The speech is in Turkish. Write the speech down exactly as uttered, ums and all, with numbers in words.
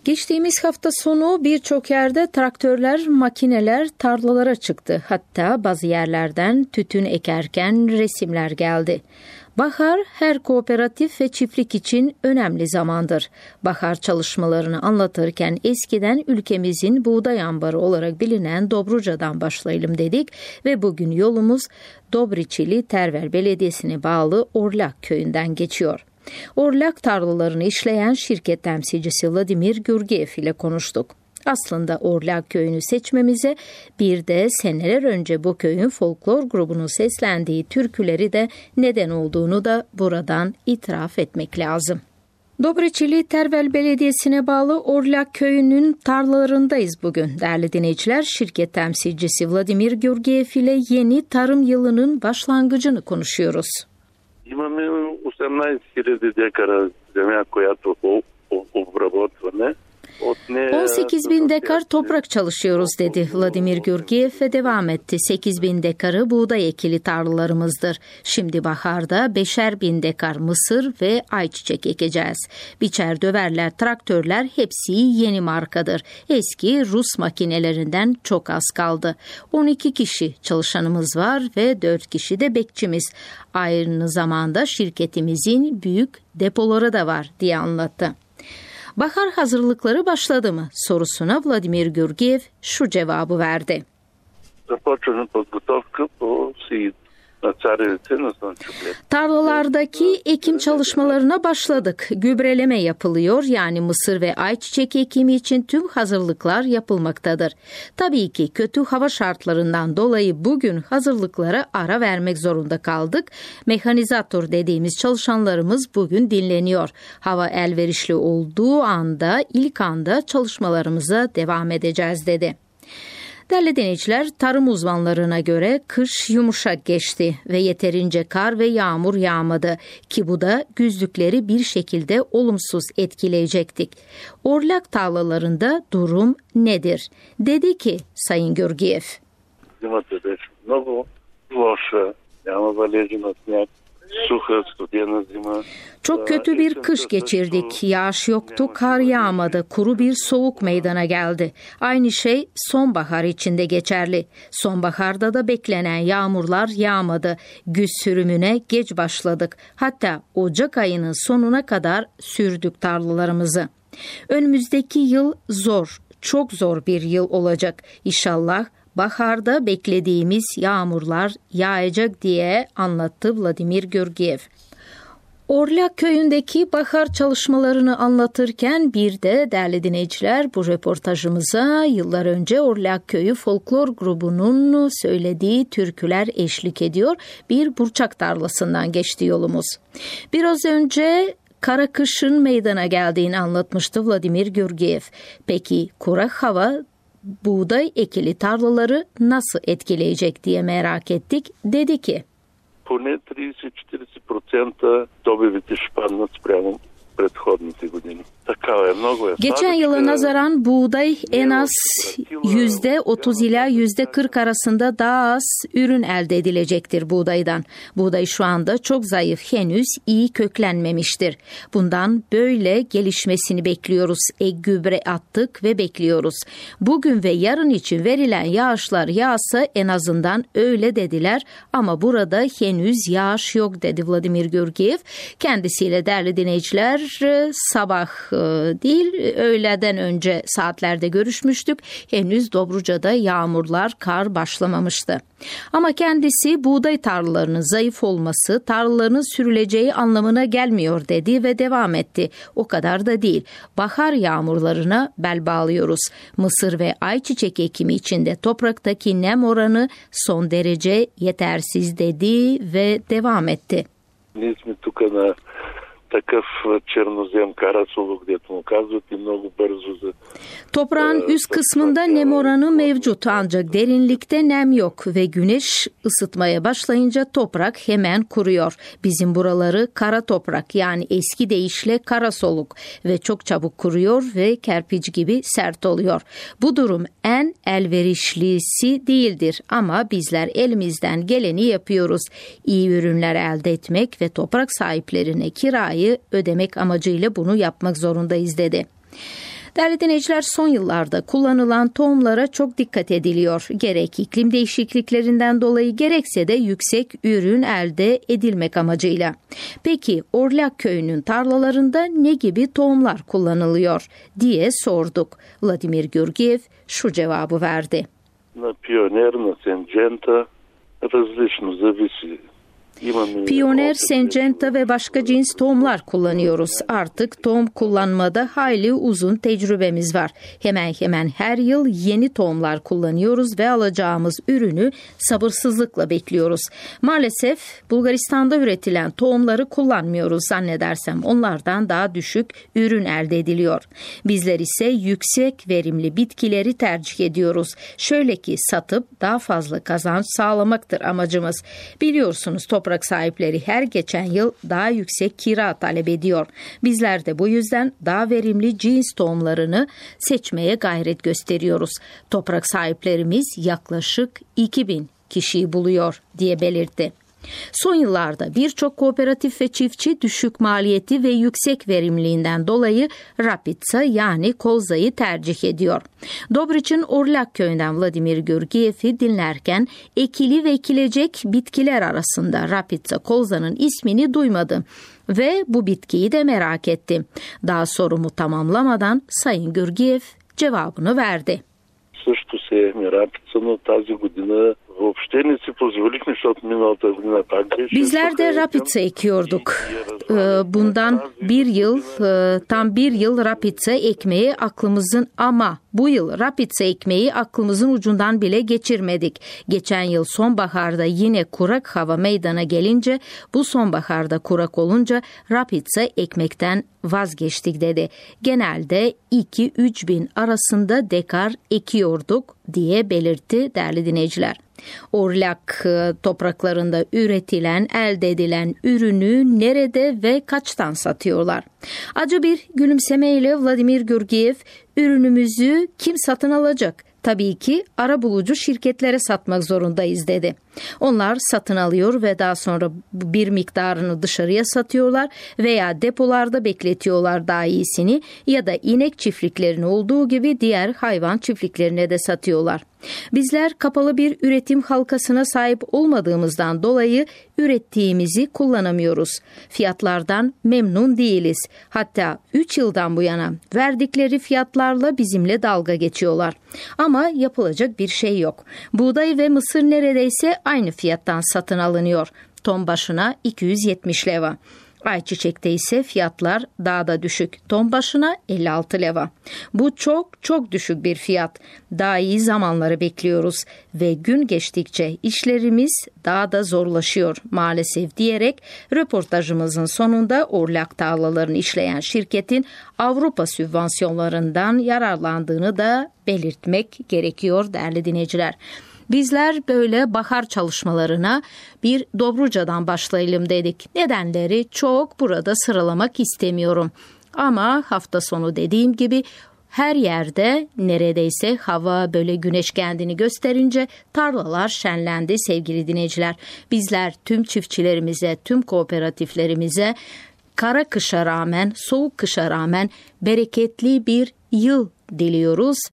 Geçtiğimiz hafta sonu birçok yerde traktörler, makineler tarlalara çıktı. Hatta bazı yerlerden tütün ekerken resimler geldi. Bahar her kooperatif ve çiftlik için önemli zamandır. Bahar çalışmalarını anlatırken eskiden ülkemizin buğday ambarı olarak bilinen Dobruca'dan başlayalım dedik ve bugün yolumuz Dobriçili Tervel Belediyesi'ne bağlı Orlak köyünden geçiyor. Orlak tarlalarını işleyen şirket temsilcisi Vladimir Gürgiyev ile konuştuk. Aslında Orlak köyünü seçmemize bir de seneler önce bu köyün folklor grubunun seslendiği türküleri de neden olduğunu da buradan itiraf etmek lazım. Dobriçili Tervel Belediyesi'ne bağlı Orlak köyünün tarlalarındayız bugün. Değerli dinleyiciler, şirket temsilcisi Vladimir Gürgiyev ile yeni tarım yılının başlangıcını konuşuyoruz. Имаме осемнадесет хиляди декара земя, която обработваме. on sekiz bin dekar toprak çalışıyoruz dedi Vladimir Gürgiyev ve devam etti. sekiz bin dekarı buğday ekili tarlalarımızdır. Şimdi baharda beşer bin dekar mısır ve ayçiçek ekeceğiz. Biçer döverler, traktörler hepsi yeni markadır. Eski Rus makinelerinden çok az kaldı. on iki kişi çalışanımız var ve dört kişi de bekçimiz. Aynı zamanda şirketimizin büyük depoları da var diye anlattı. Bahar hazırlıkları başladı mı sorusuna Vladimir Gürgiyev şu cevabı verdi. Tarlalardaki ekim çalışmalarına başladık. Gübreleme yapılıyor, yani mısır ve ayçiçek ekimi için tüm hazırlıklar yapılmaktadır. Tabii ki kötü hava şartlarından dolayı bugün hazırlıklara ara vermek zorunda kaldık. Mekanizatör dediğimiz çalışanlarımız bugün dinleniyor. Hava elverişli olduğu anda, ilk anda çalışmalarımıza devam edeceğiz dedi. Değerli dinleyiciler, tarım uzmanlarına göre kış yumuşak geçti ve yeterince kar ve yağmur yağmadı ki bu da güzlükleri bir şekilde olumsuz etkileyecektik. Orlak tarlalarında durum nedir? Dedi ki Sayın Gürgiyev. Çok kötü bir kış geçirdik. Yağış yoktu, kar yağmadı, kuru bir soğuk meydana geldi. Aynı şey sonbahar için de geçerli. Sonbaharda da beklenen yağmurlar yağmadı. Güz sürümüne geç başladık. Hatta Ocak ayının sonuna kadar sürdük tarlalarımızı. Önümüzdeki yıl zor, çok zor bir yıl olacak. İnşallah baharda beklediğimiz yağmurlar yağacak diye anlattı Vladimir Gürgiyev. Orlak köyündeki bahar çalışmalarını anlatırken bir de değerli dinleyiciler bu röportajımıza yıllar önce Orlak köyü folklor grubunun söylediği türküler eşlik ediyor. Bir burçak tarlasından geçti yolumuz. Biraz önce kara kışın meydana geldiğini anlatmıştı Vladimir Gürgiyev. Peki kurak hava buğday ekili tarlaları nasıl etkileyecek diye merak ettik. Dedi ki, Поне тридесет до четиридесет процента добивите ще паднат спрямо предходните години. Geçen yıla nazaran buğday en az yüzde otuz ila yüzde kırk arasında daha az ürün elde edilecektir buğdaydan. Buğday şu anda çok zayıf, henüz iyi köklenmemiştir. Bundan böyle gelişmesini bekliyoruz. Ek gübre attık ve bekliyoruz. Bugün ve yarın için verilen yağışlar yağsa en azından öyle dediler ama burada henüz yağış yok dedi Vladimir Gürgiyev. Kendisiyle değerli dinleyiciler sabah değil, öğleden önce saatlerde görüşmüştük. Henüz Dobruca'da yağmurlar, kar başlamamıştı. Ama kendisi buğday tarlalarının zayıf olması tarlaların sürüleceği anlamına gelmiyor dedi ve devam etti. O kadar da değil. Bahar yağmurlarına bel bağlıyoruz. Mısır ve ayçiçek ekimi içinde topraktaki nem oranı son derece yetersiz dedi ve devam etti. Такъв чернозем Карасово, където му казват и много бързо за... Toprağın üst kısmında nem oranı mevcut ancak derinlikte nem yok ve güneş ısıtmaya başlayınca toprak hemen kuruyor. Bizim buraları kara toprak, yani eski deyişle kara soluk ve çok çabuk kuruyor ve kerpiç gibi sert oluyor. Bu durum en elverişlisi değildir ama bizler elimizden geleni yapıyoruz. İyi ürünler elde etmek ve toprak sahiplerine kirayı ödemek amacıyla bunu yapmak zorundayız dedi. Değerli dinleyiciler, son yıllarda kullanılan tohumlara çok dikkat ediliyor. Gerek iklim değişikliklerinden dolayı gerekse de yüksek ürün elde edilmek amacıyla. Peki Orlak köyünün tarlalarında ne gibi tohumlar kullanılıyor diye sorduk. Vladimir Georgiev şu cevabı verdi. На Пионер, на Синджента различно зависи. Pioneer, Syngenta ve başka cins tohumlar kullanıyoruz. Artık tohum kullanmada hayli uzun tecrübemiz var. Hemen hemen her yıl yeni tohumlar kullanıyoruz ve alacağımız ürünü sabırsızlıkla bekliyoruz. Maalesef Bulgaristan'da üretilen tohumları kullanmıyoruz zannedersem. Onlardan daha düşük ürün elde ediliyor. Bizler ise yüksek verimli bitkileri tercih ediyoruz. Şöyle ki satıp daha fazla kazanç sağlamaktır amacımız. Biliyorsunuz toprak Toprak sahipleri her geçen yıl daha yüksek kira talep ediyor. Bizler de bu yüzden daha verimli cins tohumlarını seçmeye gayret gösteriyoruz. Toprak sahiplerimiz yaklaşık iki bin kişiyi buluyor diye belirtti. Son yıllarda birçok kooperatif ve çiftçi düşük maliyeti ve yüksek verimliliğinden dolayı Rapitsa yani kolzayı tercih ediyor. Dobriç'in Orlak köyünden Vladimir Georgiev'i dinlerken ekili ve ekilecek bitkiler arasında Rapitsa kolzanın ismini duymadım ve bu bitkiyi de merak ettim. Daha sorumu tamamlamadan Sayın Georgiev cevabını verdi. Също сеяхме рапица, но тази година въобще не си позволихме, защото миналата година пак беше. Bizler de rapitsa ekiyorduk. Bundan bir yıl, tam bir yıl rapitsa ekmeği aklımızın ama bu yıl rapitsa ekmeği aklımızın ucundan bile geçirmedik. Geçen yıl sonbaharda yine kurak hava meydana gelince, bu sonbaharda kurak olunca rapitsa ekmekten vazgeçtik dedi. Genelde iki üç bin arasında dekar ekiyorduk diye belirtti değerli dinleyiciler. Orlak topraklarında üretilen, elde edilen ürünü nerede ve kaçtan satıyorlar? Acı bir gülümsemeyle Vladimir Georgiev, ürünümüzü kim satın alacak? Tabii ki arabulucu şirketlere satmak zorundayız dedi. Onlar satın alıyor ve daha sonra bir miktarını dışarıya satıyorlar veya depolarda bekletiyorlar daha iyisini ya da inek çiftliklerine olduğu gibi diğer hayvan çiftliklerine de satıyorlar. Bizler kapalı bir üretim halkasına sahip olmadığımızdan dolayı ürettiğimizi kullanamıyoruz. Fiyatlardan memnun değiliz. Hatta üç yıldan bu yana verdikleri fiyatlarla bizimle dalga geçiyorlar. Ama yapılacak bir şey yok. Buğday ve mısır neredeyse aynı fiyattan satın alınıyor. Ton başına iki yüz yetmiş leva. Ayçiçekte ise fiyatlar daha da düşük. Ton başına elli altı leva. Bu çok çok düşük bir fiyat. Daha iyi zamanları bekliyoruz ve gün geçtikçe işlerimiz daha da zorlaşıyor maalesef diyerek röportajımızın sonunda Orlak tarlalarını işleyen şirketin Avrupa sübvansiyonlarından yararlandığını da belirtmek gerekiyor değerli dinleyiciler. Bizler böyle bahar çalışmalarına bir Dobruca'dan başlayalım dedik. Nedenleri çok burada sıralamak istemiyorum. Ama hafta sonu dediğim gibi her yerde neredeyse hava böyle güneş kendini gösterince tarlalar şenlendi sevgili dinleyiciler. Bizler tüm çiftçilerimize, tüm kooperatiflerimize kara kışa rağmen, soğuk kışa rağmen bereketli bir yıl diliyoruz